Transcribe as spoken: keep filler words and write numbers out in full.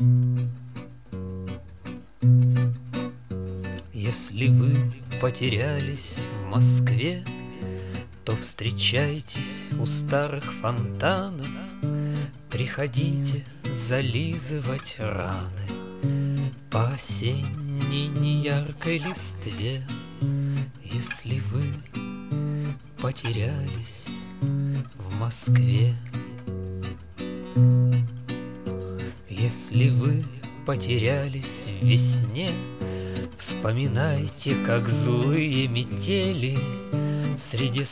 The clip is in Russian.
Если вы потерялись в Москве, то встречайтесь у старых фонтанов, приходите зализывать раны по осенней неяркой листве. Если вы потерялись в Москве, если вы потерялись в весне, вспоминайте, как злые метели среди